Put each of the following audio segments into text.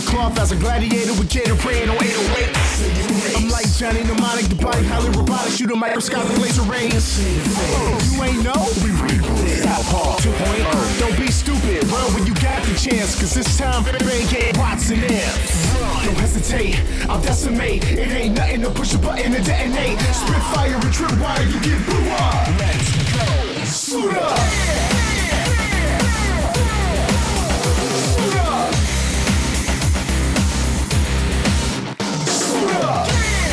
cloth as a gladiator with Gatorade on 808. I'm like Johnny Mnemonic, the body highly robotic, shoot a microscopic laser rays. You ain't know? We rebooted. Southpaw 2.0. Don't be stupid, run when you got the chance, cause this time Bang get Watson amps. Don't hesitate, I'll decimate. It ain't nothing to push a button and detonate. Spit fire and trip wire, you get blew up. Let's go. Suit up. Suit up. Suit up.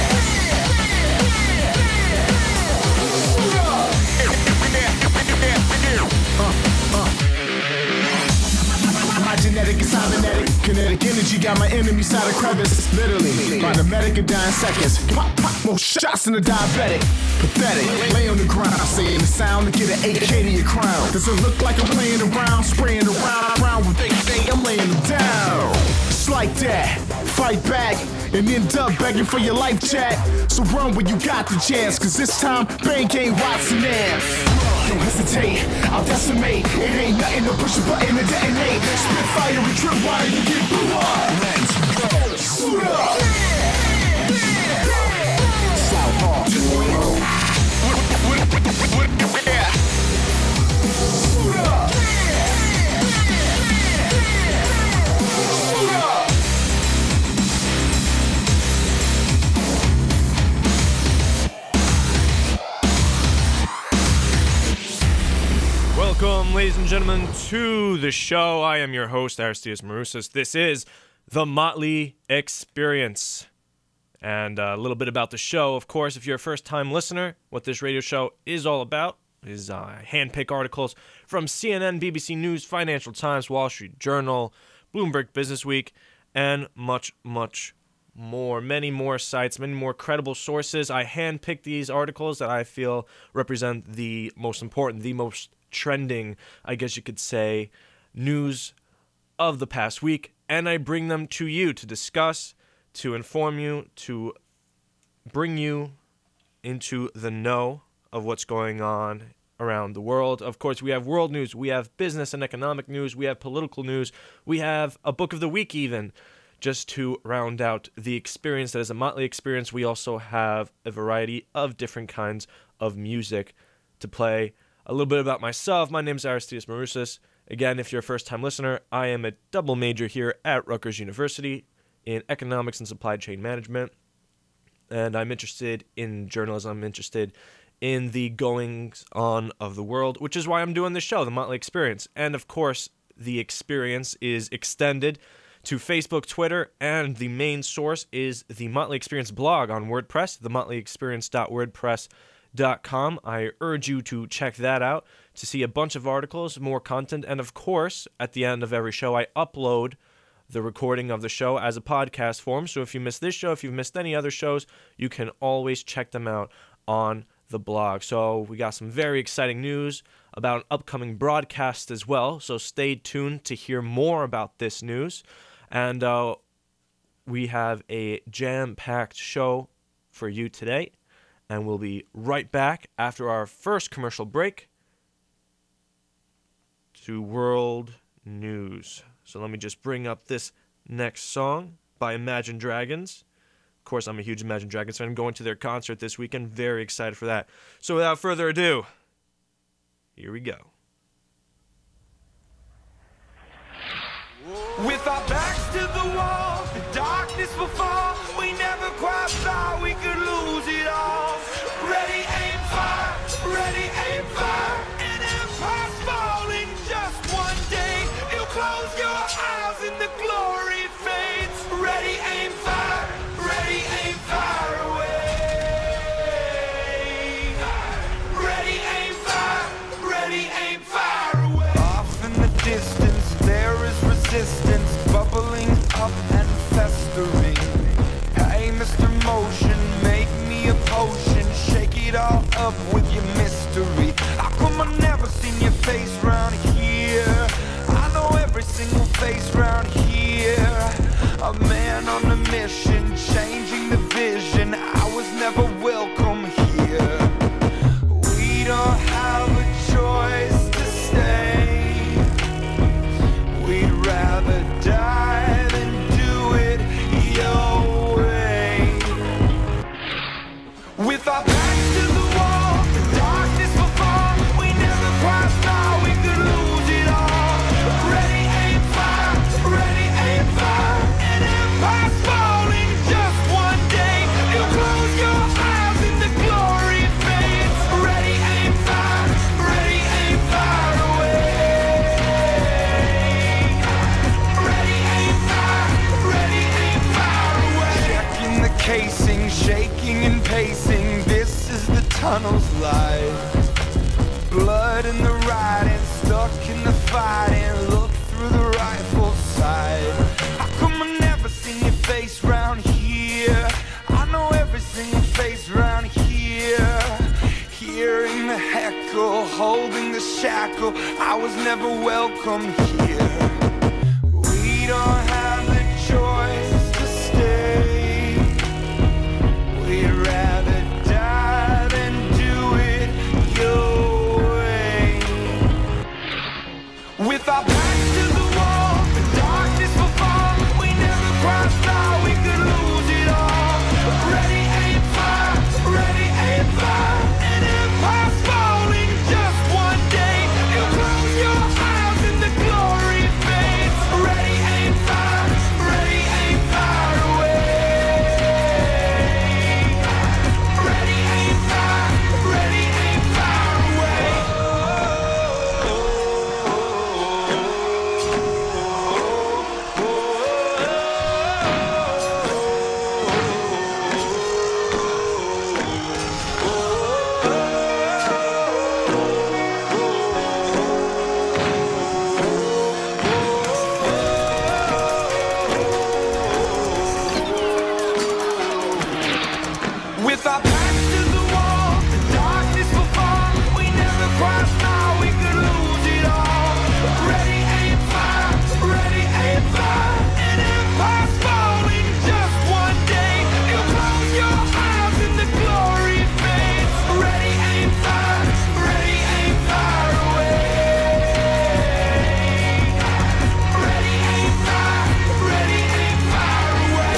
My genetic is cybernetic. Kinetic energy got my enemy side of crevice. Literally, by the medic in 9 seconds. Pop, pop, more shots than a diabetic. Pathetic, lay on the ground, saying the sound to get an AK to your crown. Does it look like I'm playing around, spraying around with they say I'm laying them down? It's like that, fight back, and end up begging for your life, chat. So run when you got the chance, cause this time, Bang ain't Watson ass. Don't hesitate, I'll decimate. It ain't nothing to push a button and detonate. Spit fire and trip wire, you get blew up. Let's go. Suit up. Southpaw 2.0. Suit up. Suit up. Welcome, ladies and gentlemen, to the show. I am your host, Aristides Marousas. This is The Motley Experience. And a little bit about the show. Of course, if you're a first-time listener, what this radio show is all about is hand-pick articles from CNN, BBC News, Financial Times, Wall Street Journal, Bloomberg Businessweek, and much, much more. Many more sites, many more credible sources. I hand-pick these articles that I feel represent the most important, the most trending, I guess you could say, news of the past week, and I bring them to you to discuss, to inform you, to bring you into the know of what's going on around the world. Of course, we have world news, we have business and economic news, we have political news, we have a book of the week even. Just to round out the experience that is a Motley Experience, we also have a variety of different kinds of music to play. A little bit about myself. My name is Aristides Marousas. Again, if you're a first-time listener, I am a double major here at Rutgers University in economics and supply chain management. And I'm interested in journalism. I'm interested in the goings-on of the world, which is why I'm doing this show, The Motley Experience. And, of course, the experience is extended to Facebook, Twitter, and the main source is the Motley Experience blog on WordPress, themotleyexperience.wordpress.com. I urge you to check that out to see a bunch of articles, more content, and of course, at the end of every show, I upload the recording of the show as a podcast form. So if you missed this show, if you've missed any other shows, you can always check them out on the blog. So we got some very exciting news about an upcoming broadcast as well. So stay tuned to hear more about this news. And we have a jam-packed show for you today. And we'll be right back after our first commercial break to world news. So let me just bring up this next song by Imagine Dragons. Of course, I'm a huge Imagine Dragons fan. I'm going to their concert this weekend. Very excited for that. So without further ado, here we go. With our backs to the wall, the darkness will fall. We never quite thought we could lose it all. Ready, aim, fire. Ready, aim, fire. An empire's falling just one day. You'll close your eyes and the glory fades. Ready, aim, fire. Ready, aim, fire away. Ready, aim, fire. Ready, aim, fire away. Off in the distance, there is resistance bubbling up and festering. Hey, Mr. Motion, make me a potion. Shake it all up with your mystery. How come I never seen your face round here? I know every single face round here. A man on a mission, changing the vision. I was never welcome here. We don't have a choice to stay. We'd rather die than do casing, shaking and pacing. This is the tunnel's life. Blood in the riding, stuck in the fighting. Look through the rifle sight. How come I never seen your face round here? I know every single face round here. Hearing the heckle, holding the shackle. I was never welcome here. We don't have the choice to stay. We'd rather die than do it your way. With our backs to the wall, the darkness will fall. We never crossed now, we could lose it all. Ready, aim, fire. Ready, aim, fire. An empire's falling just one day. You close your eyes and the glory fades. Ready, aim, fire. Ready, aim, fire away. Ready, aim, fire. Ready, aim, fire away. With our backs to the wall, the darkness will fall. We never crossed now, we could lose it all. Ready, aim, fire. Ready, aim, fire. An empire's falling just one day. You close your eyes and the glory fades. Ready, aim, fire. Ready, aim, fire away. Ready, aim, fire. Ready, aim, fire away.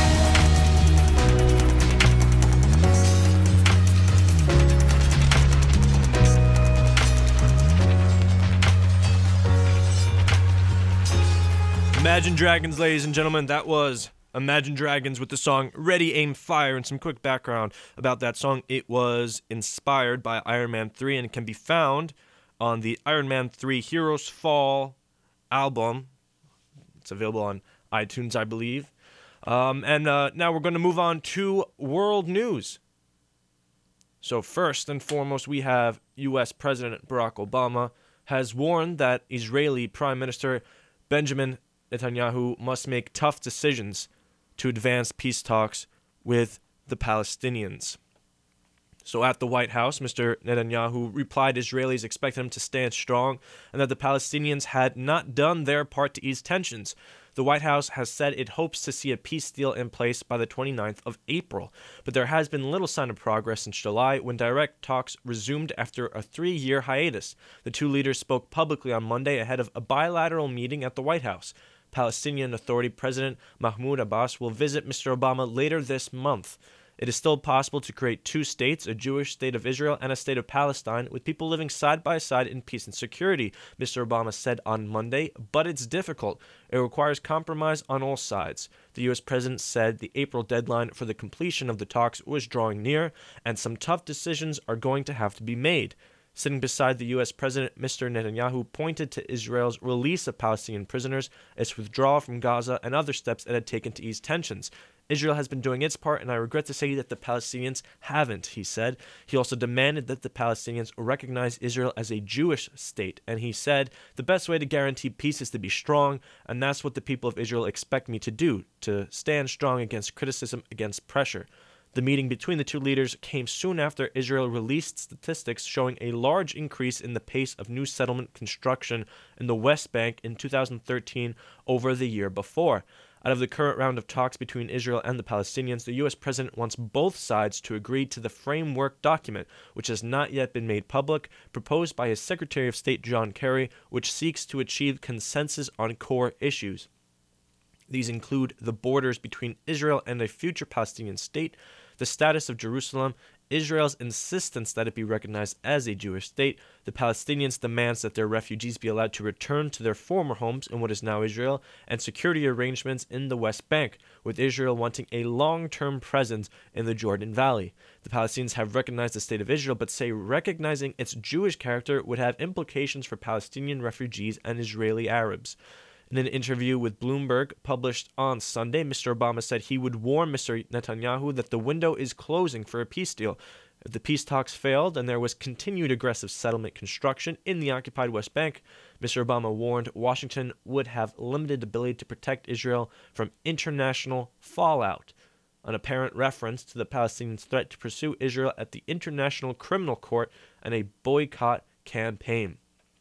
Imagine Dragons, ladies and gentlemen. That was Imagine Dragons with the song Ready, Aim, Fire. And some quick background about that song. It was inspired by Iron Man 3 and can be found on the Iron Man 3 Heroes Fall album. It's available on iTunes, I believe. Now we're going to move on to world news. So first and foremost, we have U.S. President Barack Obama has warned that Israeli Prime Minister Benjamin Netanyahu must make tough decisions to advance peace talks with the Palestinians. So at the White House, Mr. Netanyahu replied Israelis expected him to stand strong and that the Palestinians had not done their part to ease tensions. The White House has said it hopes to see a peace deal in place by the 29th of April, but there has been little sign of progress since July when direct talks resumed after a 3-year hiatus. The two leaders spoke publicly on Monday ahead of a bilateral meeting at the White House. Palestinian Authority President Mahmoud Abbas will visit Mr. Obama later this month. It is still possible to create two states, a Jewish state of Israel and a state of Palestine, with people living side by side in peace and security, Mr. Obama said on Monday, but it's difficult. It requires compromise on all sides. The U.S. president said the April deadline for the completion of the talks was drawing near, and some tough decisions are going to have to be made. Sitting beside the U.S. president, Mr. Netanyahu pointed to Israel's release of Palestinian prisoners, its withdrawal from Gaza, and other steps it had taken to ease tensions. Israel has been doing its part, and I regret to say that the Palestinians haven't, he said. He also demanded that the Palestinians recognize Israel as a Jewish state, and he said, the best way to guarantee peace is to be strong, and that's what the people of Israel expect me to do, to stand strong against criticism, against pressure. The meeting between the two leaders came soon after Israel released statistics showing a large increase in the pace of new settlement construction in the West Bank in 2013 over the year before. Out of the current round of talks between Israel and the Palestinians, the U.S. president wants both sides to agree to the framework document, which has not yet been made public, proposed by his Secretary of State John Kerry, which seeks to achieve consensus on core issues. These include the borders between Israel and a future Palestinian state, the status of Jerusalem, Israel's insistence that it be recognized as a Jewish state, the Palestinians' demands that their refugees be allowed to return to their former homes in what is now Israel, and security arrangements in the West Bank, with Israel wanting a long-term presence in the Jordan Valley. The Palestinians have recognized the state of Israel, but say recognizing its Jewish character would have implications for Palestinian refugees and Israeli Arabs. In an interview with Bloomberg published on Sunday, Mr. Obama said he would warn Mr. Netanyahu that the window is closing for a peace deal. If the peace talks failed and there was continued aggressive settlement construction in the occupied West Bank, Mr. Obama warned Washington would have limited ability to protect Israel from international fallout, an apparent reference to the Palestinians' threat to pursue Israel at the International Criminal Court and a boycott campaign.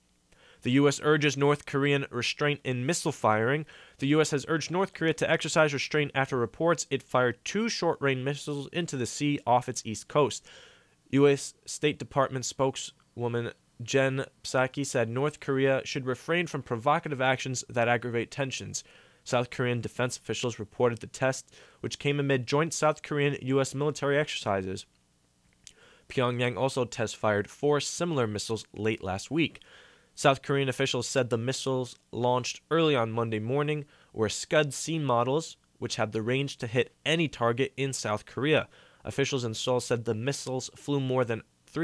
The U.S. urges North Korean restraint in missile firing. The U.S. has urged North Korea to exercise restraint after reports it fired 2 short-range missiles into the sea off its east coast. U.S. State Department spokeswoman Jen Psaki said North Korea should refrain from provocative actions that aggravate tensions. South Korean defense officials reported the test, which came amid joint South Korean-U.S. military exercises. Pyongyang also test-fired 4 similar missiles late last week. South Korean officials said the missiles launched early on Monday morning were Scud-C models, which have the range to hit any target in South Korea. Officials in Seoul said the missiles flew more than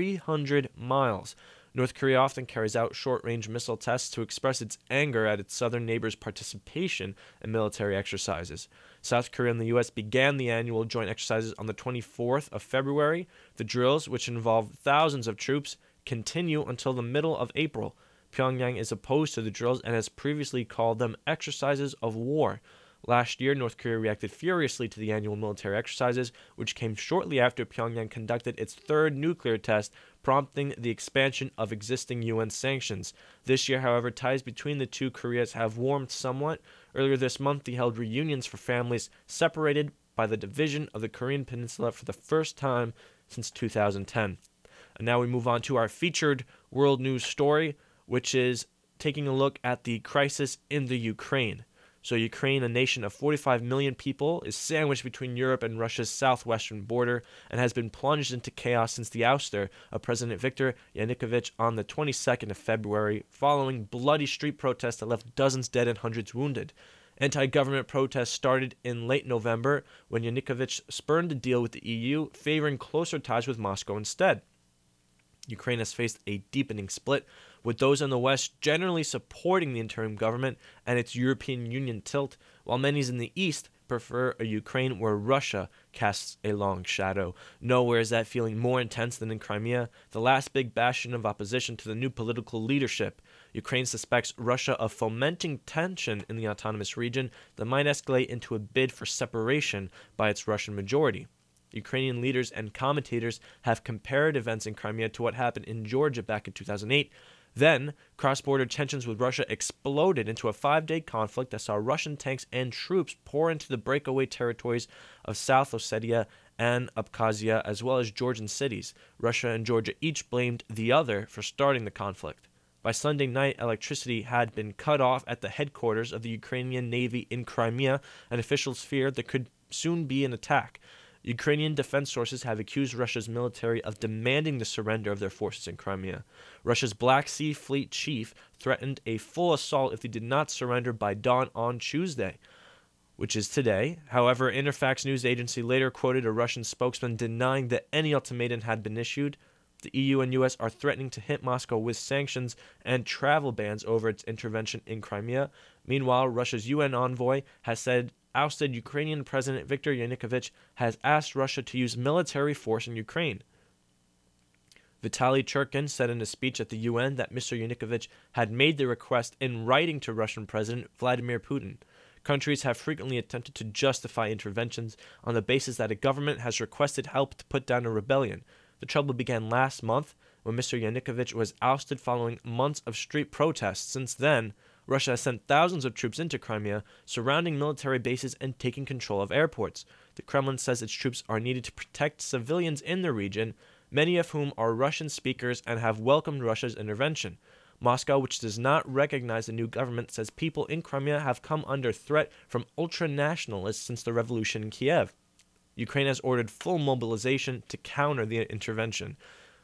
300 miles. North Korea often carries out short-range missile tests to express its anger at its southern neighbor's participation in military exercises. South Korea and the U.S. began the annual joint exercises on the 24th of February. The drills, which involve thousands of troops, continue until the middle of April. Pyongyang is opposed to the drills and has previously called them exercises of war. Last year, North Korea reacted furiously to the annual military exercises, which came shortly after Pyongyang conducted its 3rd nuclear test, prompting the expansion of existing UN sanctions. This year, however, ties between the two Koreas have warmed somewhat. Earlier this month, they held reunions for families separated by the division of the Korean Peninsula for the first time since 2010. And now we move on to our featured world news story, which is taking a look at the crisis in the Ukraine. So Ukraine, a nation of 45 million people, is sandwiched between Europe and Russia's southwestern border and has been plunged into chaos since the ouster of President Viktor Yanukovych on the 22nd of February, following bloody street protests that left dozens dead and hundreds wounded. Anti-government protests started in late November when Yanukovych spurned a deal with the EU, favoring closer ties with Moscow instead. Ukraine has faced a deepening split, with those in the West generally supporting the interim government and its European Union tilt, while many in the East prefer a Ukraine where Russia casts a long shadow. Nowhere is that feeling more intense than in Crimea, the last big bastion of opposition to the new political leadership. Ukraine suspects Russia of fomenting tension in the autonomous region that might escalate into a bid for separation by its Russian majority. Ukrainian leaders and commentators have compared events in Crimea to what happened in Georgia back in 2008. Then, cross-border tensions with Russia exploded into a 5-day conflict that saw Russian tanks and troops pour into the breakaway territories of South Ossetia and Abkhazia, as well as Georgian cities. Russia and Georgia each blamed the other for starting the conflict. By Sunday night, electricity had been cut off at the headquarters of the Ukrainian Navy in Crimea, and officials feared there could soon be an attack. Ukrainian defense sources have accused Russia's military of demanding the surrender of their forces in Crimea. Russia's Black Sea Fleet chief threatened a full assault if they did not surrender by dawn on Tuesday, which is today. However, Interfax news agency later quoted a Russian spokesman denying that any ultimatum had been issued. The EU and US are threatening to hit Moscow with sanctions and travel bans over its intervention in Crimea. Meanwhile, Russia's UN envoy has said ousted Ukrainian President Viktor Yanukovych has asked Russia to use military force in Ukraine. Vitaly Churkin said in a speech at the UN that Mr. Yanukovych had made the request in writing to Russian President Vladimir Putin. Countries have frequently attempted to justify interventions on the basis that a government has requested help to put down a rebellion. The trouble began last month when Mr. Yanukovych was ousted following months of street protests. Since then, Russia has sent thousands of troops into Crimea, surrounding military bases and taking control of airports. The Kremlin says its troops are needed to protect civilians in the region, many of whom are Russian speakers and have welcomed Russia's intervention. Moscow, which does not recognize the new government, says people in Crimea have come under threat from ultra-nationalists since the revolution in Kiev. Ukraine has ordered full mobilization to counter the intervention.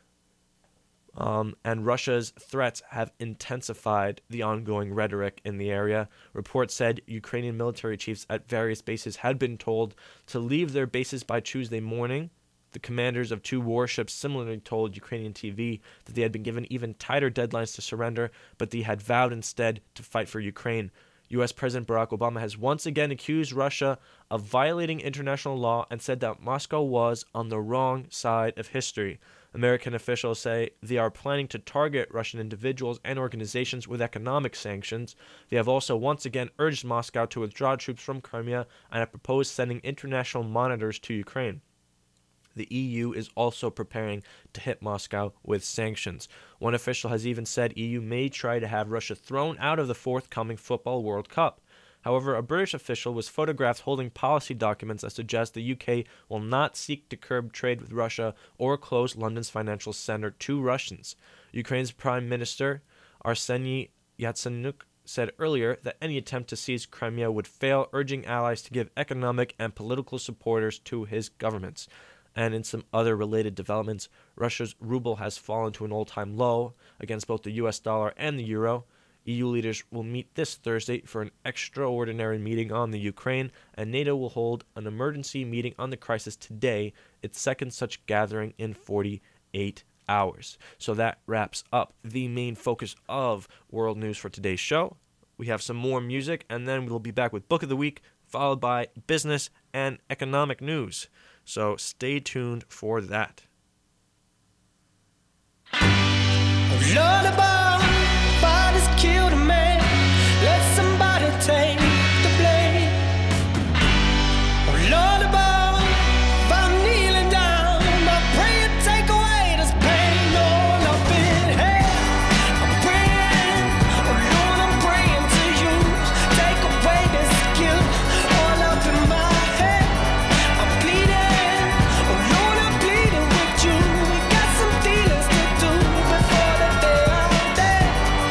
And Russia's threats have intensified the ongoing rhetoric in the area. Reports said Ukrainian military chiefs at various bases had been told to leave their bases by Tuesday morning. The commanders of 2 warships similarly told Ukrainian TV that they had been given even tighter deadlines to surrender, but they had vowed instead to fight for Ukraine. U.S. President Barack Obama has once again accused Russia of violating international law and said that Moscow was on the wrong side of history. American officials say they are planning to target Russian individuals and organizations with economic sanctions. They have also once again urged Moscow to withdraw troops from Crimea and have proposed sending international monitors to Ukraine. The EU is also preparing to hit Moscow with sanctions. One official has even said EU may try to have Russia thrown out of the forthcoming Football World Cup. However, a British official was photographed holding policy documents that suggest the UK will not seek to curb trade with Russia or close London's financial center to Russians. Ukraine's Prime Minister Arseniy Yatsenyuk said earlier that any attempt to seize Crimea would fail, urging allies to give economic and political supporters to his governments. And in some other related developments, Russia's ruble has fallen to an all-time low against both the US dollar and the euro. EU leaders will meet this Thursday for an extraordinary meeting on the Ukraine, and NATO will hold an emergency meeting on the crisis today, its second such gathering in 48 hours. So that wraps up the main focus of world news for today's show. We have some more music, and then we'll be back with Book of the Week, followed by business and economic news. So stay tuned for that. Lullaby, bodies killed a man. Let somebody take the blame. Lullaby, if I'm kneeling down, I pray you take away this pain. All up in hell, I'm praying. Oh Lord, I'm praying to you. Take away this guilt. All up in my head, I'm bleeding. Oh Lord, I'm bleeding with you. We got some dealings to do before the day I'm dead.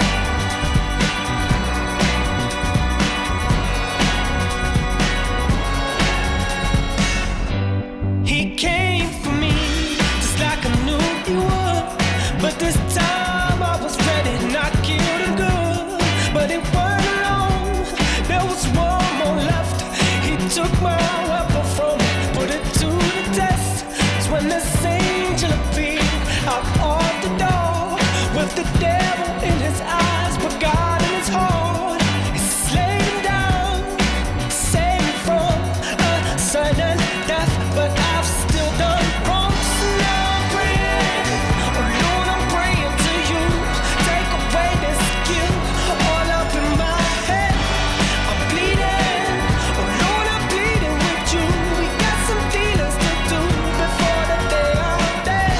He came for me just like I knew he would, but this time I was ready, not killed him good. But it weren't long, there was one more left. He took my weapon from me, put it to the test. It's when this angel appeared out of the door, with the devil in his eyes, but God in his heart. He slayed him down, saved me from a sudden death, but I've still done wrong. So now I'm praying, oh Lord, I'm praying to you. Take away this guilt all up in my head. I'm bleeding, oh Lord, I'm bleeding with you. We got some dealings to do before the day I'm dead.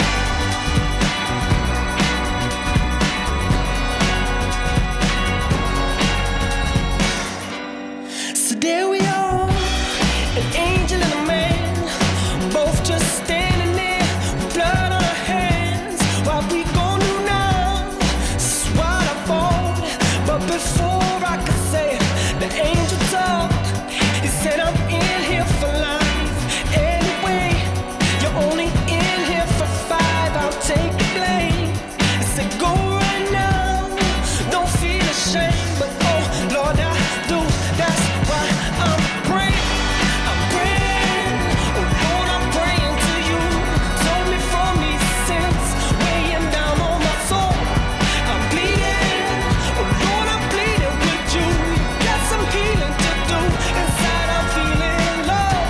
So there we are, an angel and a man, both just standing there with blood on our hands. What we gon' do now? This is what I thought, but before I could say it, the angel talked. He said, I'm in here for life anyway. You're only in here for 5. I'll take the blame. I said, go right now, don't feel ashamed, but oh Lord, I do. That's why I'm praying. I'm praying. Oh Lord, I'm praying to you. Told me from these sins weighing down on my soul. I'm bleeding. Oh Lord, I'm bleeding with you. Got some healing to do. Inside I'm feeling low.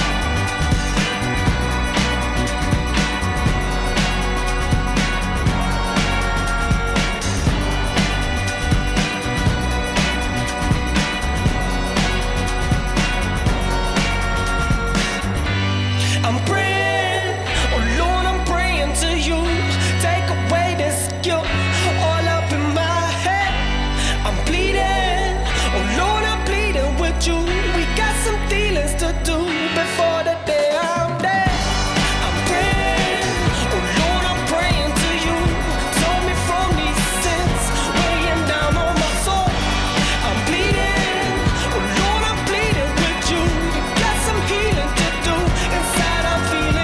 I'm praying, oh Lord, I'm praying to you. Take away this guilt all up in my head. I'm bleeding, oh Lord, I'm bleeding with you. We got some dealings to do before the day I'm dead. I'm praying, oh Lord, I'm praying to you. Told me from these sins weighing down on my soul. I'm bleeding, oh Lord, I'm bleeding with you. You got some healing to do. Inside I'm feeling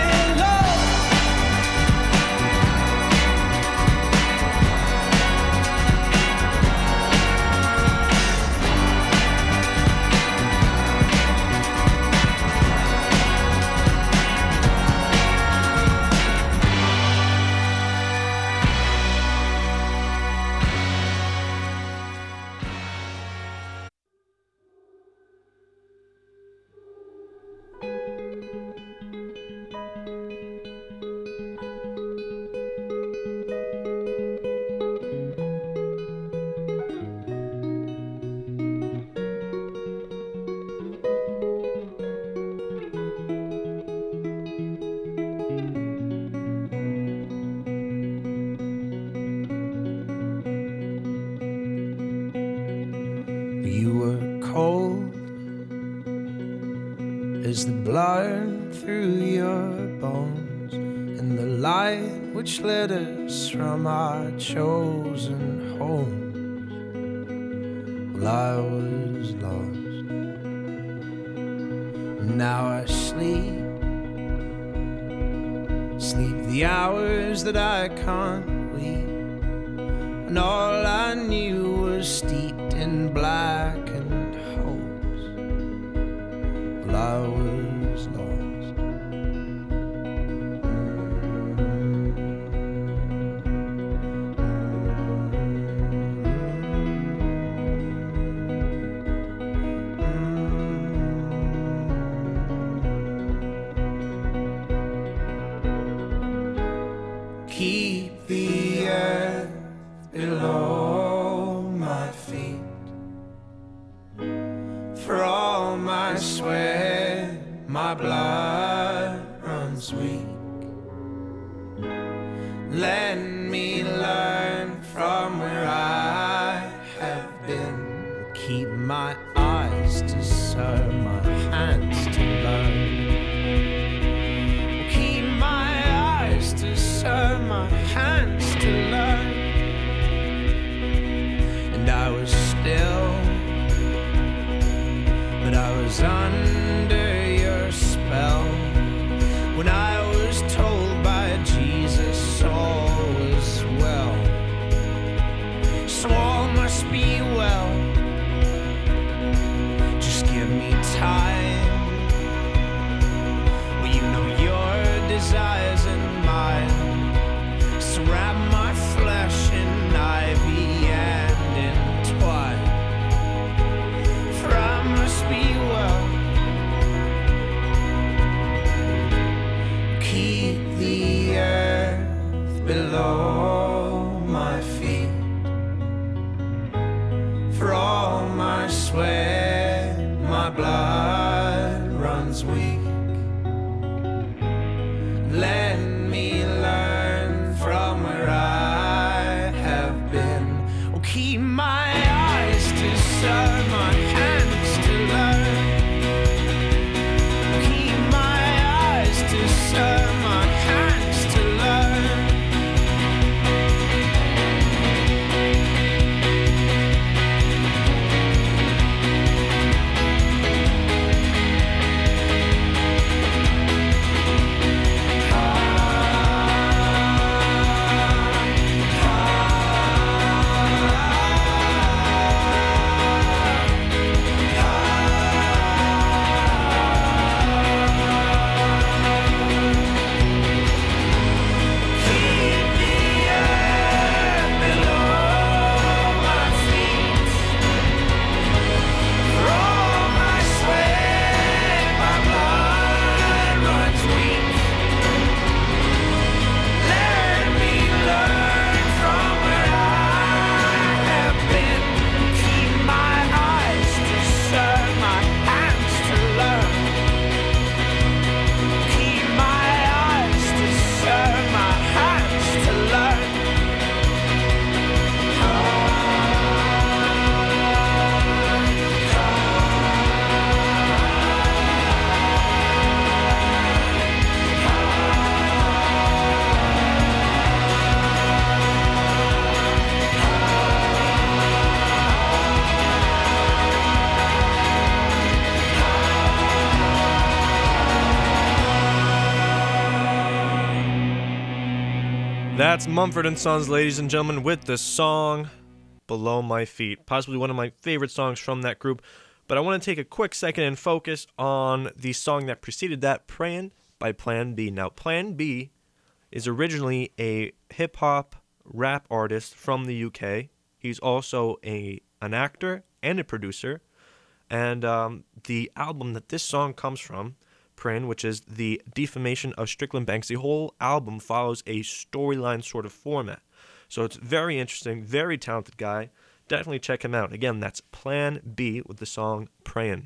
is the blood through your bones, and the light which led us from our chosen homes. Well, I was lost, now I sleep the hours that I can't weep, and all I knew was steeped in blackened hopes. Well, I was lost. Keep the earth below my feet, for all my sweat, my blood runs weak. Let me learn from where I have been. Keep my eyes to serve, my hands to learn. Keep my eyes to serve, my hands to learn. And I was still, but I was under your spell when I was told by Jesus all was well. So all must be well. Just give me time. Well, you know your desires and mine. So wrap my flesh in ivy and entwine. For I must be well. Keep the earth below my feet, for all my sweat, my blood runs weak. Let me learn from where I have been. Oh, keep my eyes to serve, my hands to learn. Keep my eyes to serve, my hands to learn. That's Mumford & Sons, ladies and gentlemen, with the song Below My Feet. Possibly one of my favorite songs from that group. But I want to take a quick second and focus on the song that preceded that, Prayin' by Plan B. Now, Plan B is originally a hip-hop rap artist from the UK. He's also an actor and a producer. And the album that this song comes from, Prayin', which is The Defamation of Strickland Banks, the whole album follows a storyline sort of format. So it's very interesting, very talented guy. Definitely check him out. Again, that's Plan B with the song Prayin'.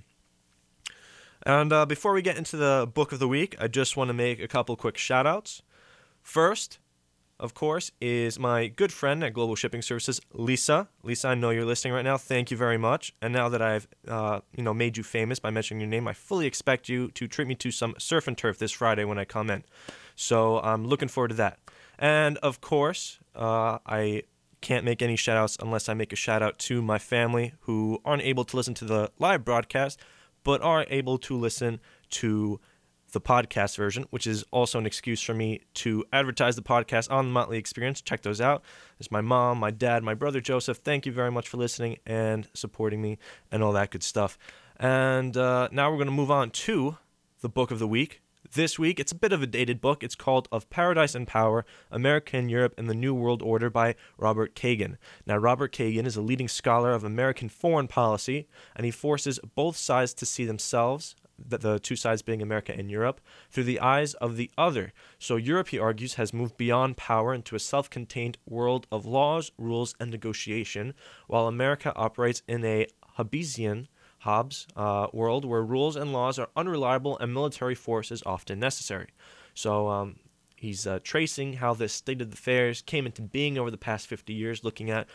And before we get into the book of the week, I just want to make a couple quick shout-outs. First, of course, is my good friend at Global Shipping Services, Lisa. Lisa, I know you're listening right now. Thank you very much. And now that I've, made you famous by mentioning your name, I fully expect you to treat me to some surf and turf this Friday when I come in. So I'm looking forward to that. And of course, I can't make any shout-outs unless I make a shout-out to my family who aren't able to listen to the live broadcast, but are able to listen to the podcast version, which is also an excuse for me to advertise the podcast on the Motley Experience. Check those out. There's my mom, my dad, my brother Joseph. Thank you very much for listening and supporting me and all that good stuff. And now we're going to move on to the book of the week. This week, it's a bit of a dated book. It's called Of Paradise and Power, America and Europe and the New World Order by Robert Kagan. Now, Robert Kagan is a leading scholar of American foreign policy, and he forces both sides to see themselves, the two sides being America and Europe, through the eyes of the other. So Europe, he argues, has moved beyond power into a self-contained world of laws, rules, and negotiation, while America operates in a Hobbes world where rules and laws are unreliable and military force is often necessary. So he's tracing how this state of affairs came into being over the past 50 years, looking at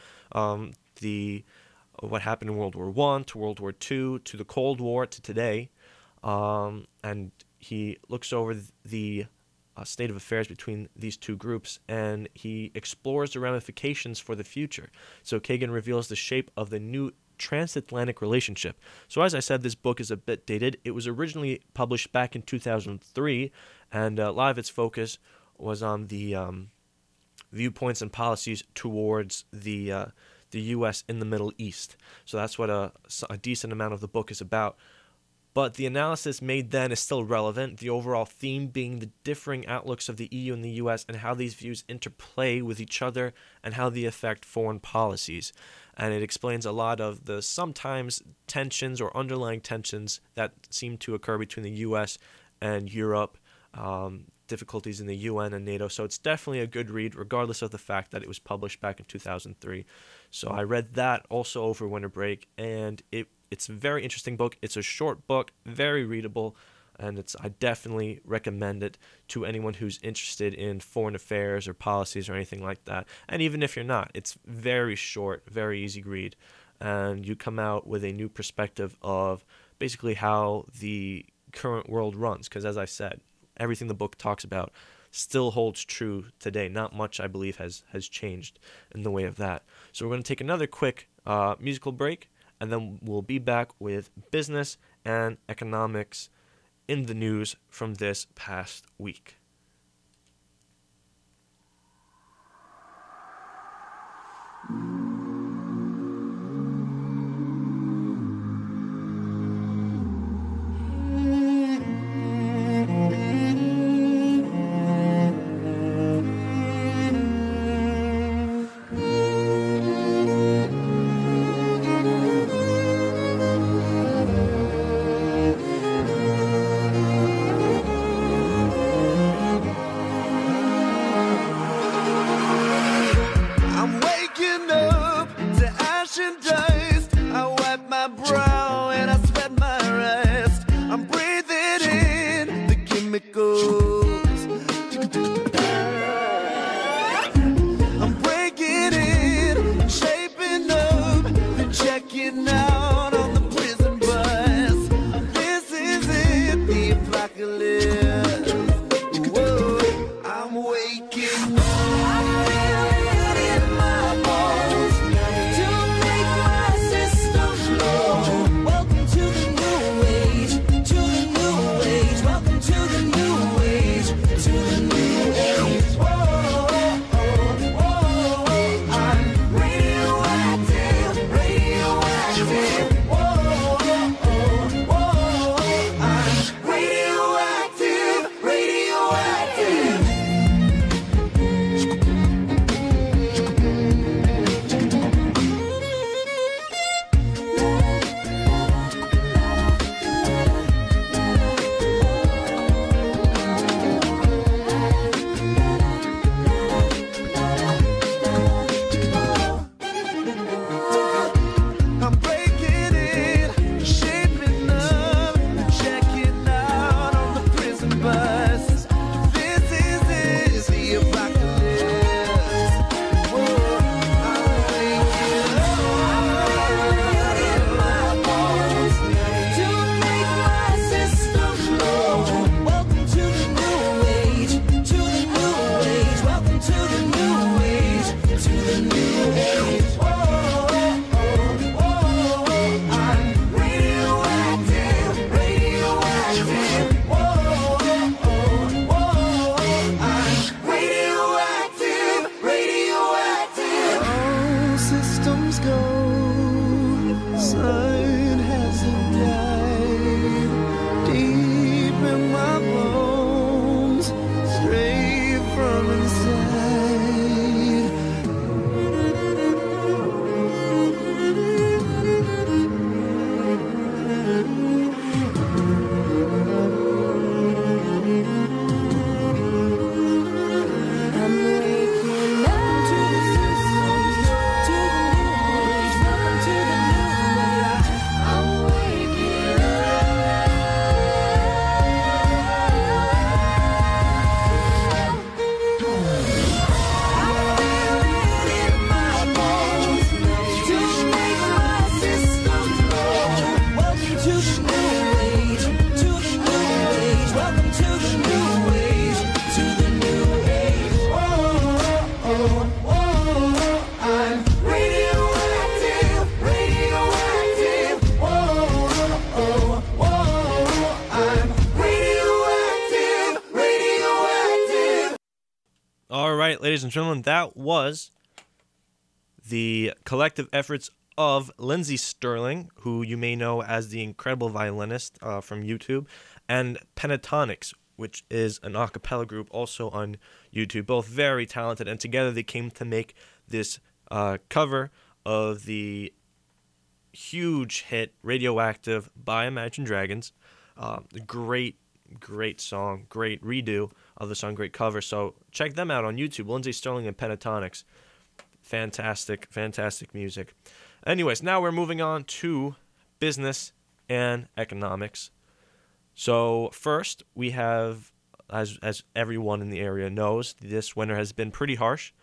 what happened in World War I to World War II to the Cold War to today. And he looks over the state of affairs between these two groups, and he explores the ramifications for the future. So Kagan reveals the shape of the new transatlantic relationship. So as I said, this book is a bit dated. It was originally published back in 2003, and a lot of its focus was on the viewpoints and policies towards the U.S. in the Middle East. So that's what a decent amount of the book is about. But the analysis made then is still relevant, the overall theme being the differing outlooks of the EU and the US and how these views interplay with each other and how they affect foreign policies. And it explains a lot of the sometimes tensions or underlying tensions that seem to occur between the US and Europe, difficulties in the UN and NATO. So it's definitely a good read, regardless of the fact that it was published back in 2003. So I read that also over winter break, and it's a very interesting book. It's a short book, very readable, and I definitely recommend it to anyone who's interested in foreign affairs or policies or anything like that. And even if you're not, it's very short, very easy read, and you come out with a new perspective of basically how the current world runs. Because as I said, everything the book talks about still holds true today. Not much, I believe, has changed in the way of that. So we're going to take another quick musical break, and then we'll be back with business and economics in the news from this past week. all inside. I'm waking up to the systems, to the new age, welcome to the new age. I'm waking I feel it in my bones to make my systems blow. Welcome to the new age, to the new age. Welcome to the new age, to the new age. I'm radioactive, radioactive. I'm radioactive, radioactive. All right, ladies and gentlemen, that was the collective efforts of Lindsey Stirling, who you may know as the incredible violinist from YouTube, and Pentatonics, which is an a cappella group also on YouTube. Both very talented, and together they came to make this cover of the huge hit Radioactive by Imagine Dragons. Great song, great redo of the song, great cover. So check them out on YouTube, Lindsey Stirling and Pentatonics. Fantastic music. Anyways, now we're moving on to business and economics. So first, we have, as everyone in the area knows, this winter has been pretty harsh,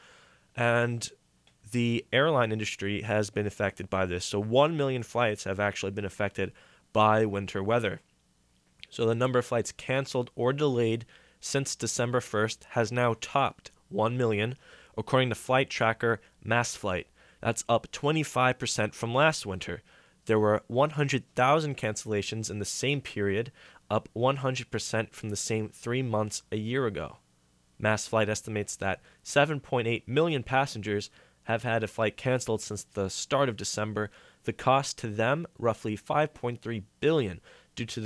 and the airline industry has been affected by this. So 1 million flights have actually been affected by winter weather. So the number of flights canceled or delayed since December 1st has now topped 1 million, according to flight tracker MassFlight. That's up 25% from last winter. There were 100,000 cancellations in the same period, up 100% from the same 3 months a year ago. MassFlight estimates that 7.8 million passengers have had a flight canceled since the start of December. The cost to them, roughly $5.3 billion, due to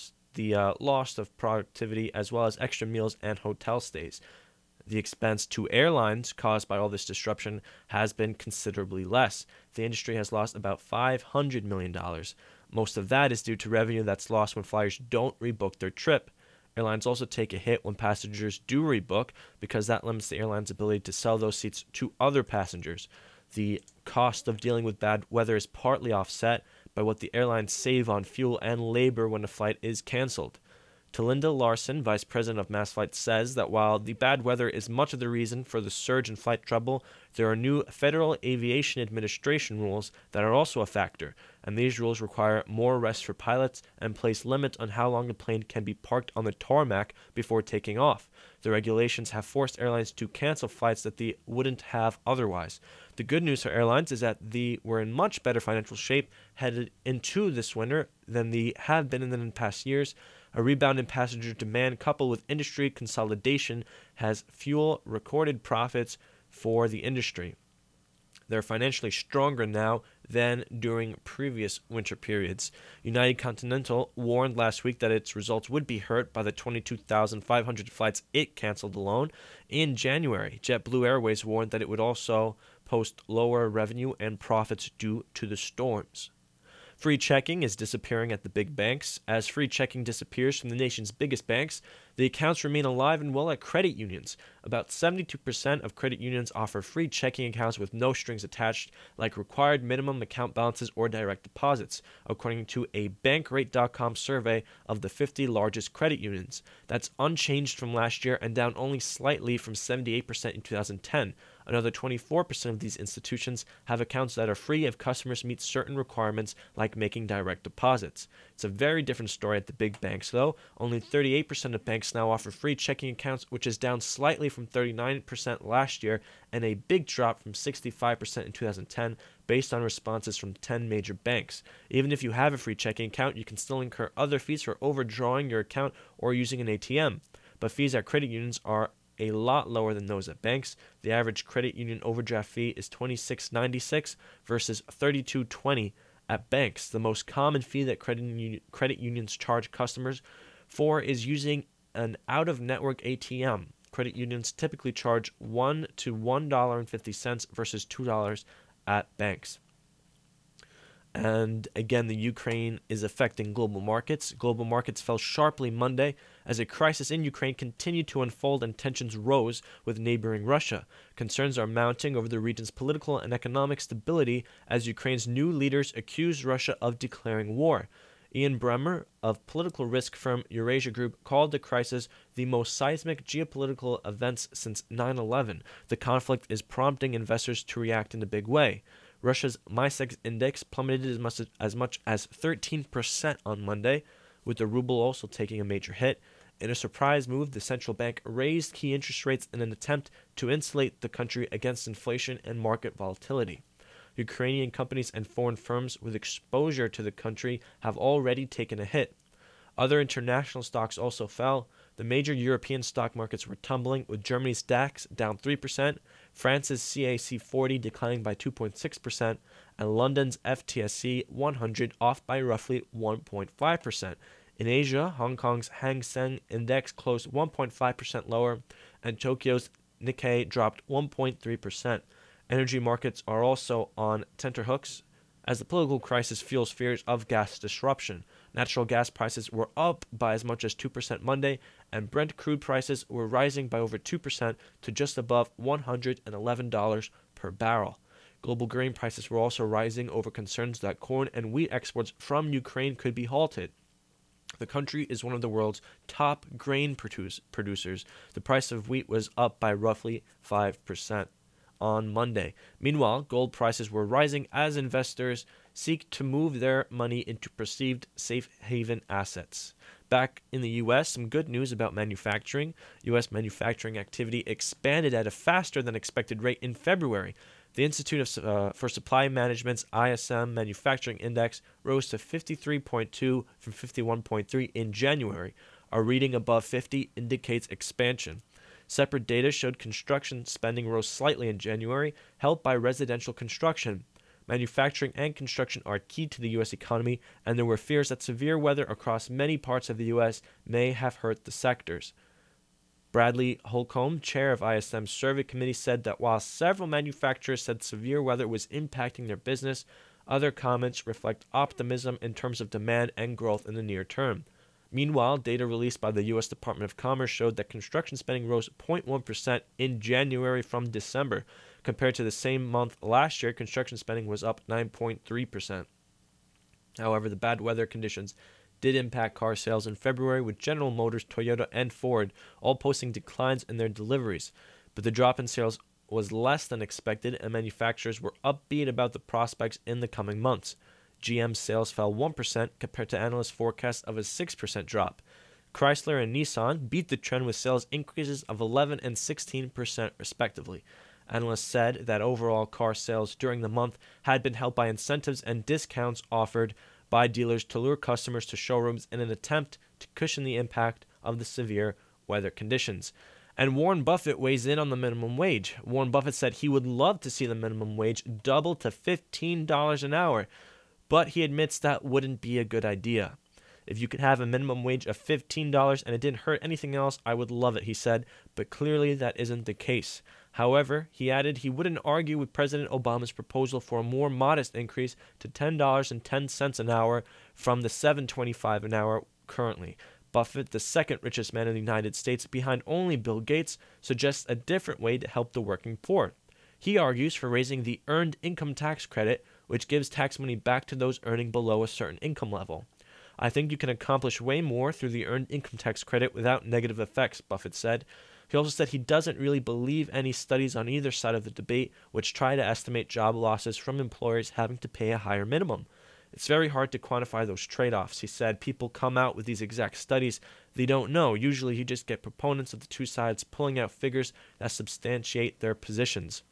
the loss of productivity as well as extra meals and hotel stays. The expense to airlines caused by all this disruption has been considerably less. The industry has lost about $500 million. Most of that is due to revenue that's lost when flyers don't rebook their trip. Airlines also take a hit when passengers do rebook because that limits the airline's ability to sell those seats to other passengers. The cost of dealing with bad weather is partly offset by what the airlines save on fuel and labor when a flight is canceled. Talinda Larson, vice president of MassFlight, says that while the bad weather is much of the reason for the surge in flight trouble, there are new Federal Aviation Administration rules that are also a factor, and these rules require more rest for pilots and place limits on how long a plane can be parked on the tarmac before taking off. The regulations have forced airlines to cancel flights that they wouldn't have otherwise. The good news for airlines is that they were in much better financial shape headed into this winter than they have been in past years. A rebound in passenger demand coupled with industry consolidation has fueled recorded profits for the industry. They're financially stronger now than during previous winter periods. United Continental warned last week that its results would be hurt by the 22,500 flights it canceled alone. In January, JetBlue Airways warned that it would also post lower revenue and profits due to the storms. Free checking is disappearing at the big banks. As free checking disappears from the nation's biggest banks, the accounts remain alive and well at credit unions. About 72% of credit unions offer free checking accounts with no strings attached, like required minimum account balances or direct deposits, according to a Bankrate.com survey of the 50 largest credit unions. That's unchanged from last year and down only slightly from 78% in 2010. Another 24% of these institutions have accounts that are free if customers meet certain requirements like making direct deposits. It's a very different story at the big banks, though. Only 38% of banks now offer free checking accounts, which is down slightly from 39% last year and a big drop from 65% in 2010 based on responses from 10 major banks. Even if you have a free checking account, you can still incur other fees for overdrawing your account or using an ATM. But fees at credit unions are a lot lower than those at banks. The average credit union overdraft fee is $26.96 versus $32.20 at banks. The most common fee that credit unions charge customers for is using an out-of-network ATM. credit unions typically charge $1 to $1.50 versus $2 at banks. And again, the Ukraine is affecting global markets. Global markets fell sharply Monday as a crisis in Ukraine continued to unfold and tensions rose with neighboring Russia. Concerns are mounting over the region's political and economic stability as Ukraine's new leaders accuse Russia of declaring war. Ian Bremmer of political risk firm Eurasia Group called the crisis the most seismic geopolitical events since 9/11. The conflict is prompting investors to react in a big way. Russia's MISEX index plummeted as much as 13% on Monday, with the ruble also taking a major hit. In a surprise move, the central bank raised key interest rates in an attempt to insulate the country against inflation and market volatility. Ukrainian companies and foreign firms with exposure to the country have already taken a hit. Other international stocks also fell. The major European stock markets were tumbling, with Germany's DAX down 3%, France's CAC 40 declining by 2.6%, and London's FTSE 100 off by roughly 1.5%. In Asia, Hong Kong's Hang Seng Index closed 1.5% lower, and Tokyo's Nikkei dropped 1.3%. Energy markets are also on tenterhooks as the political crisis fuels fears of gas disruption. Natural gas prices were up by as much as 2% Monday, and Brent crude prices were rising by over 2% to just above $111 per barrel. Global grain prices were also rising over concerns that corn and wheat exports from Ukraine could be halted. The country is one of the world's top grain producers. The price of wheat was up by roughly 5% on Monday. Meanwhile, gold prices were rising as investors seek to move their money into perceived safe haven assets. Back in the U.S., some good news about manufacturing. U.S. manufacturing activity expanded at a faster than expected rate in February. The Institute for Supply Management's ISM Manufacturing Index rose to 53.2 from 51.3 in January. A reading above 50 indicates expansion. Separate data showed construction spending rose slightly in January, helped by residential construction. Manufacturing and construction are key to the U.S. economy, and there were fears that severe weather across many parts of the U.S. may have hurt the sectors. Bradley Holcomb, chair of ISM's survey committee, said that while several manufacturers said severe weather was impacting their business, other comments reflect optimism in terms of demand and growth in the near term. Meanwhile, data released by the U.S. Department of Commerce showed that construction spending rose 0.1% in January from December. Compared to the same month last year, construction spending was up 9.3%. However, the bad weather conditions did impact car sales in February, with General Motors, Toyota, and Ford all posting declines in their deliveries. But the drop in sales was less than expected, and manufacturers were upbeat about the prospects in the coming months. GM sales fell 1% compared to analyst forecasts of a 6% drop. Chrysler and Nissan beat the trend with sales increases of 11% and 16% respectively. Analysts said that overall car sales during the month had been helped by incentives and discounts offered by dealers to lure customers to showrooms in an attempt to cushion the impact of the severe weather conditions. And Warren Buffett weighs in on the minimum wage. Warren Buffett said he would love to see the minimum wage double to $15 an hour, but he admits that wouldn't be a good idea. If you could have a minimum wage of $15 and it didn't hurt anything else, I would love it, he said, but clearly that isn't the case. However, he added he wouldn't argue with President Obama's proposal for a more modest increase to $10.10 an hour from the $7.25 an hour currently. Buffett, the second richest man in the United States behind only Bill Gates, suggests a different way to help the working poor. He argues for raising the earned income tax credit, which gives tax money back to those earning below a certain income level. I think you can accomplish way more through the earned income tax credit without negative effects, Buffett said. He also said he doesn't really believe any studies on either side of the debate which try to estimate job losses from employers having to pay a higher minimum. It's very hard to quantify those trade-offs, he said. People come out with these exact studies they don't know. Usually you just get proponents of the two sides pulling out figures that substantiate their positions.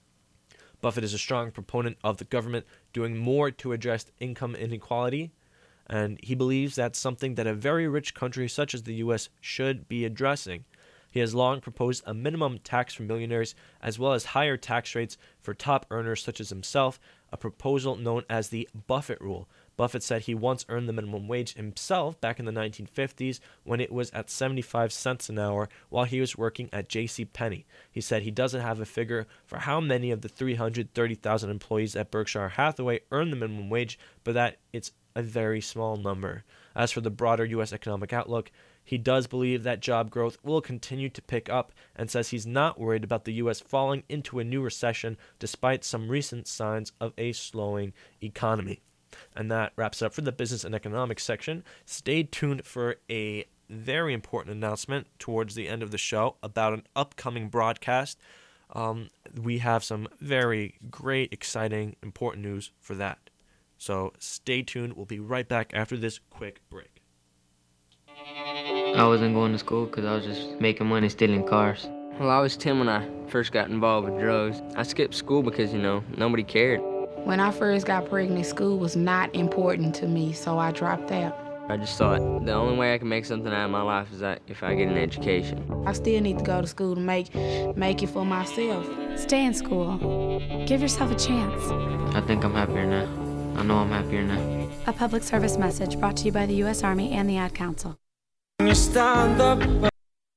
Buffett is a strong proponent of the government doing more to address income inequality, and he believes that's something that a very rich country such as the U.S. should be addressing. He has long proposed a minimum tax for millionaires as well as higher tax rates for top earners such as himself, a proposal known as the Buffett Rule. Buffett said he once earned the minimum wage himself back in the 1950s when it was at 75 cents an hour while he was working at J.C. Penney. He said he doesn't have a figure for how many of the 330,000 employees at Berkshire Hathaway earn the minimum wage, but that it's a very small number. As for the broader U.S. economic outlook, he does believe that job growth will continue to pick up and says he's not worried about the U.S. falling into a new recession despite some recent signs of a slowing economy. And that wraps it up for the business and economics section. Stay tuned for a very important announcement towards the end of the show about an upcoming broadcast. We have some very great, exciting, important news for that. So stay tuned. We'll be right back after this quick break. I wasn't going to school because I was just making money stealing cars. Well, I was 10 when I first got involved with drugs. I skipped school because, nobody cared. When I first got pregnant, school was not important to me, so I dropped out. I just thought the only way I can make something out of my life is that if I get an education. I still need to go to school to make it for myself. Stay in school. Give yourself a chance. I think I'm happier now. I know I'm happier now. A public service message brought to you by the U.S. Army and the Ad Council. When you stand up.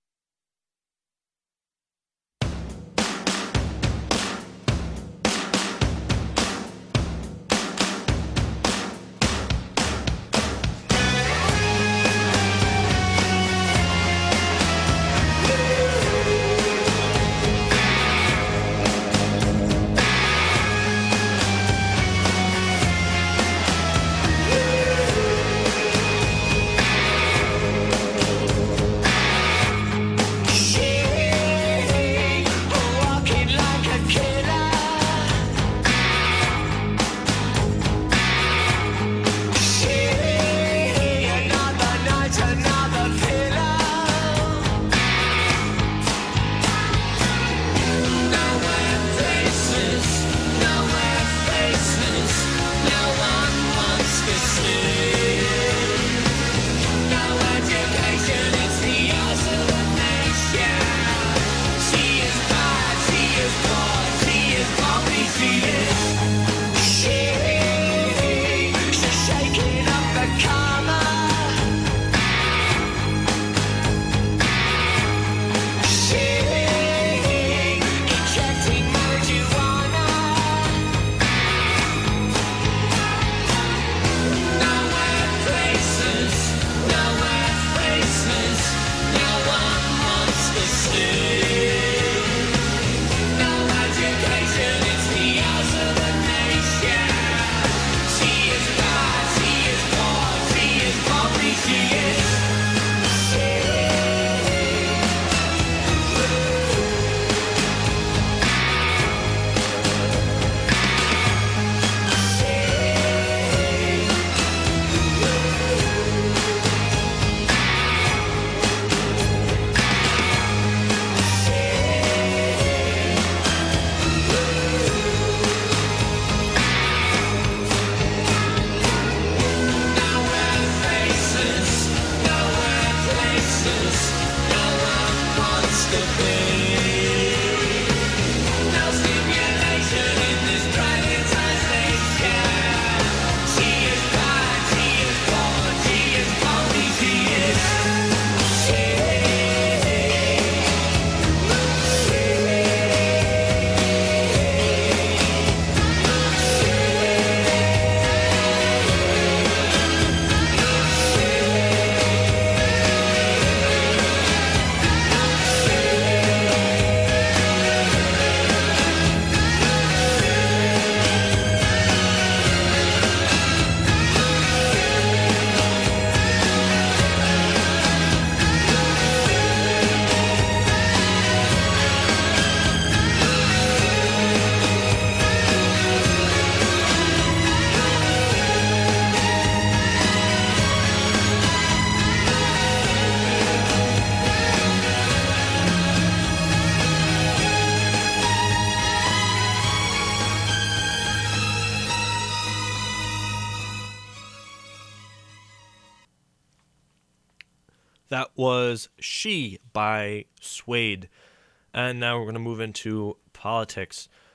That was She by Suede. And now we're going to move into politics.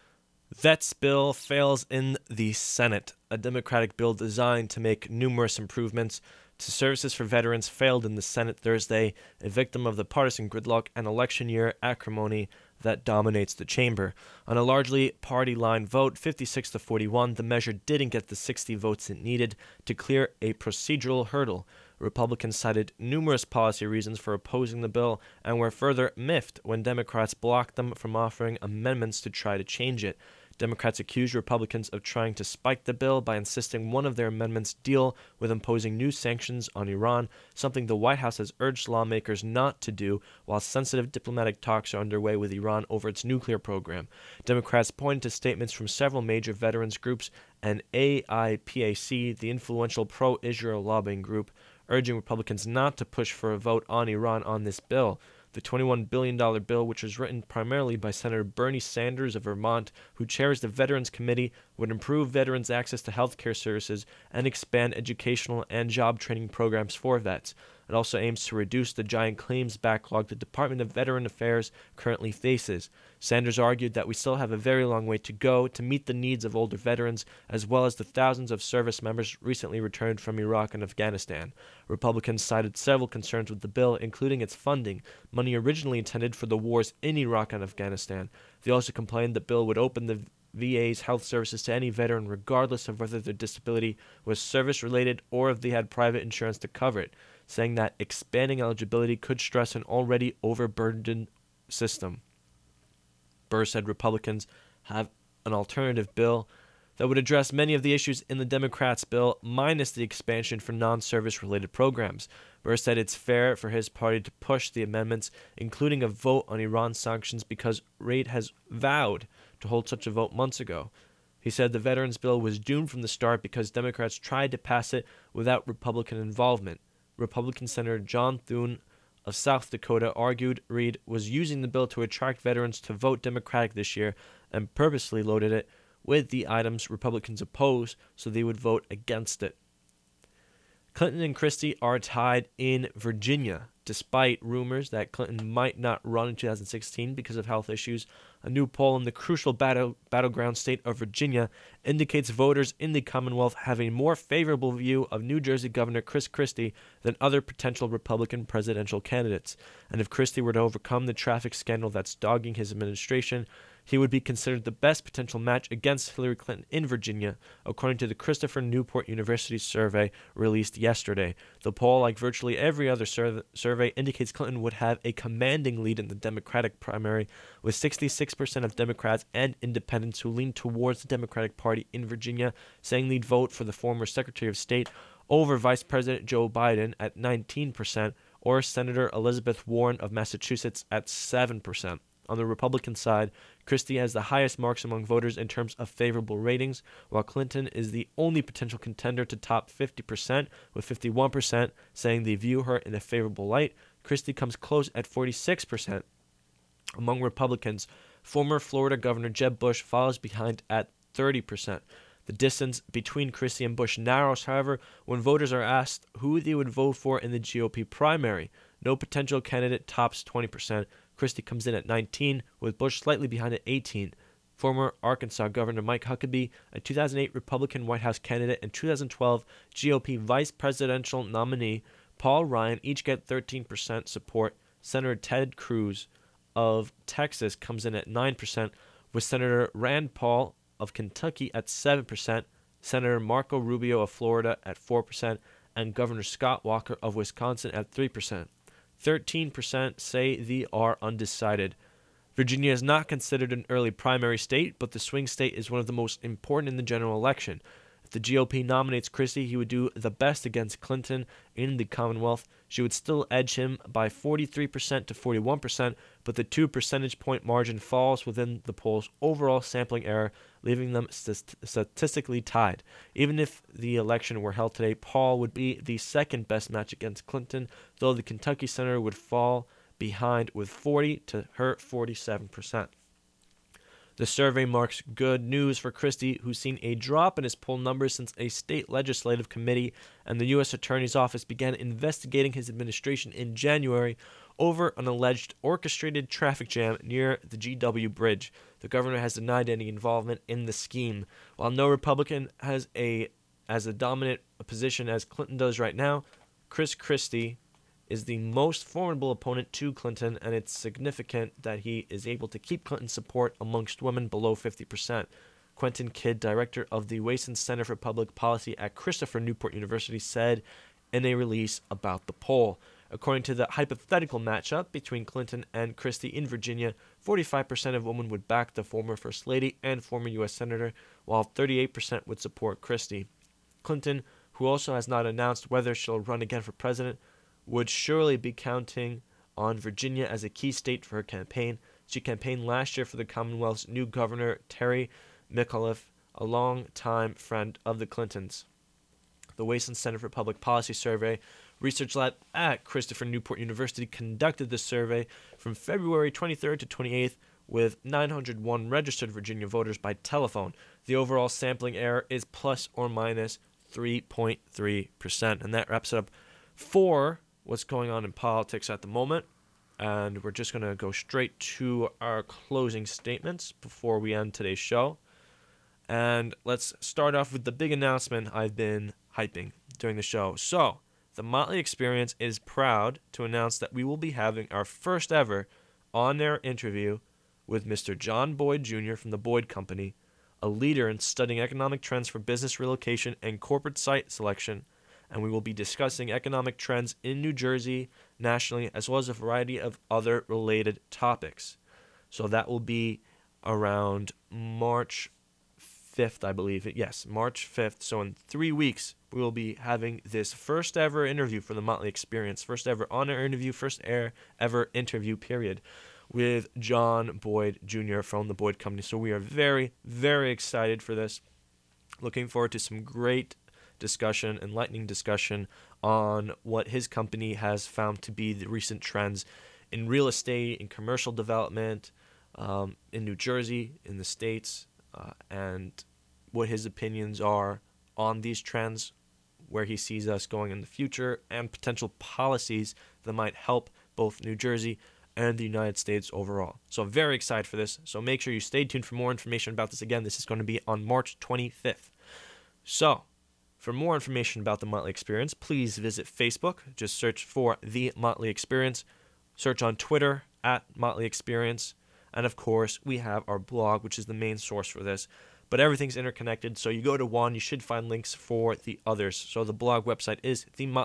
Vets bill fails in the Senate. A Democratic bill designed to make numerous improvements to services for veterans failed in the Senate Thursday, a victim of the partisan gridlock and election year acrimony that dominates the chamber. On a largely party-line vote, 56-41, the measure didn't get the 60 votes it needed to clear a procedural hurdle. Republicans cited numerous policy reasons for opposing the bill and were further miffed when Democrats blocked them from offering amendments to try to change it. Democrats accused Republicans of trying to spike the bill by insisting one of their amendments deal with imposing new sanctions on Iran, something the White House has urged lawmakers not to do while sensitive diplomatic talks are underway with Iran over its nuclear program. Democrats pointed to statements from several major veterans groups and AIPAC, the influential pro-Israel lobbying group, urging Republicans not to push for a vote on Iran on this bill. The $21 billion bill, which was written primarily by Senator Bernie Sanders of Vermont, who chairs the Veterans Committee, would improve veterans' access to health care services and expand educational and job training programs for vets. It also aims to reduce the giant claims backlog the Department of Veteran Affairs currently faces. Sanders argued that we still have a very long way to go to meet the needs of older veterans, as well as the thousands of service members recently returned from Iraq and Afghanistan. Republicans cited several concerns with the bill, including its funding, money originally intended for the wars in Iraq and Afghanistan. They also complained the bill would open the VA's health services to any veteran regardless of whether their disability was service-related or if they had private insurance to cover it, saying that expanding eligibility could stress an already overburdened system. Burr said Republicans have an alternative bill that would address many of the issues in the Democrats' bill, minus the expansion for non-service-related programs. Burr said it's fair for his party to push the amendments, including a vote on Iran sanctions, because Reid has vowed to hold such a vote months ago. He said the veterans' bill was doomed from the start because Democrats tried to pass it without Republican involvement. Republican Senator John Thune of South Dakota argued Reid was using the bill to attract veterans to vote Democratic this year and purposely loaded it with the items Republicans oppose so they would vote against it. Clinton and Christie are tied in Virginia. Despite rumors that Clinton might not run in 2016 because of health issues, a new poll in the crucial battleground state of Virginia indicates voters in the Commonwealth have a more favorable view of New Jersey Governor Chris Christie than other potential Republican presidential candidates. And if Christie were to overcome the traffic scandal that's dogging his administration, he would be considered the best potential match against Hillary Clinton in Virginia, according to the Christopher Newport University survey released yesterday. The poll, like virtually every other survey, indicates Clinton would have a commanding lead in the Democratic primary, with 66% of Democrats and independents who lean towards the Democratic Party in Virginia saying they'd vote for the former Secretary of State over Vice President Joe Biden at 19%, or Senator Elizabeth Warren of Massachusetts at 7%. On the Republican side, Christie has the highest marks among voters in terms of favorable ratings, while Clinton is the only potential contender to top 50%, with 51% saying they view her in a favorable light. Christie comes close at 46%. Among Republicans, former Florida Governor Jeb Bush follows behind at 30%. The distance between Christie and Bush narrows, however, when voters are asked who they would vote for in the GOP primary. No potential candidate tops 20%. Christie comes in at 19, with Bush slightly behind at 18. Former Arkansas Governor Mike Huckabee, a 2008 Republican White House candidate and 2012 GOP vice presidential nominee, Paul Ryan each get 13% support. Senator Ted Cruz of Texas comes in at 9%, with Senator Rand Paul of Kentucky at 7%, Senator Marco Rubio of Florida at 4%, and Governor Scott Walker of Wisconsin at 3%. 13% say they are undecided. Virginia is not considered an early primary state, but the swing state is one of the most important in the general election. If the GOP nominates Christie, he would do the best against Clinton in the Commonwealth. She would still edge him by 43% to 41%, but the 2 percentage point margin falls within the poll's overall sampling error, leaving them statistically tied. Even if the election were held today, Paul would be the second best match against Clinton, though the Kentucky senator would fall behind with 40 to her 47%. The survey marks good news for Christie, who's seen a drop in his poll numbers since a state legislative committee and the U.S. Attorney's Office began investigating his administration in January over an alleged orchestrated traffic jam near the GW Bridge. The governor has denied any involvement in the scheme. While no Republican has as a dominant position as Clinton does right now, Chris Christie is the most formidable opponent to Clinton, and it's significant that he is able to keep Clinton's support amongst women below 50%. Quentin Kidd, director of the Wason Center for Public Policy at Christopher Newport University, said in a release about the poll. According to the hypothetical matchup between Clinton and Christie in Virginia, 45% of women would back the former First Lady and former U.S. Senator, while 38% would support Christie. Clinton, who also has not announced whether she'll run again for president, would surely be counting on Virginia as a key state for her campaign. She campaigned last year for the Commonwealth's new governor, Terry McAuliffe, a longtime friend of the Clintons. The Wason Center for Public Policy survey research lab at Christopher Newport University conducted this survey from February 23rd to 28th with 901 registered Virginia voters by telephone. The overall sampling error is plus or minus 3.3%. And that wraps it up for what's going on in politics at the moment. And we're just going to go straight to our closing statements before we end today's show. And let's start off with the big announcement I've been hyping during the show. So, the Motley Experience is proud to announce that we will be having our first ever on-air interview with Mr. John Boyd Jr. from the Boyd Company, a leader in studying economic trends for business relocation and corporate site selection, and we will be discussing economic trends in New Jersey, nationally, as well as a variety of other related topics. So that will be around March 5th, I believe. Yes, March 5th. So in 3 weeks, we will be having this first ever interview for the Motley Experience, first ever on-air interview, first ever interview, period, with John Boyd Jr. from the Boyd Company. So we are very, very excited for this. Looking forward to some great discussion, enlightening discussion on what his company has found to be the recent trends in real estate, in commercial development, in New Jersey, in the States, and what his opinions are on these trends, where he sees us going in the future, and potential policies that might help both New Jersey and the United States overall. So I'm very excited for this. So make sure you stay tuned for more information about this. Again, this is going to be on March 25th. So for more information about the Motley Experience, please visit Facebook. Just search for The Motley Experience. Search on Twitter at Motley Experience. And of course, we have our blog, which is the main source for this. But everything's interconnected, so you go to one, you should find links for the others. So the blog website is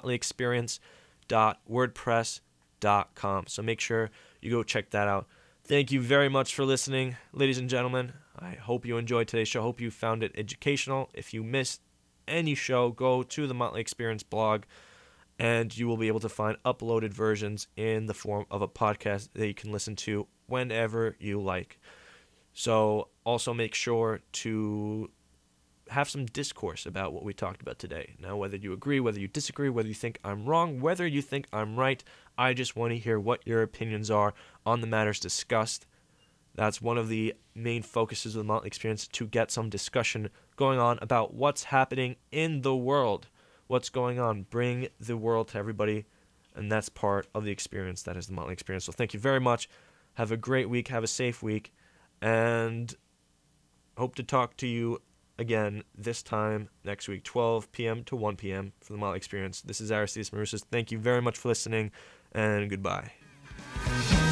themotleyexperience.wordpress.com. So make sure you go check that out. Thank you very much for listening, ladies and gentlemen. I hope you enjoyed today's show. I hope you found it educational. If you missed any show, go to the Motley Experience blog, and you will be able to find uploaded versions in the form of a podcast that you can listen to whenever you like. So also make sure to have some discourse about what we talked about today. Now, whether you agree, whether you disagree, whether you think I'm wrong, whether you think I'm right, I just want to hear what your opinions are on the matters discussed. That's one of the main focuses of the Motley Experience, to get some discussion going on about what's happening in the world, what's going on, bring the world to everybody, and that's part of the experience. That is the Motley Experience. So thank you very much. Have a great week. Have a safe week. And hope to talk to you again this time next week, 12 p.m. to 1 p.m. for the Motley Experience. This is Aristides Marousas. Thank you very much for listening, and goodbye.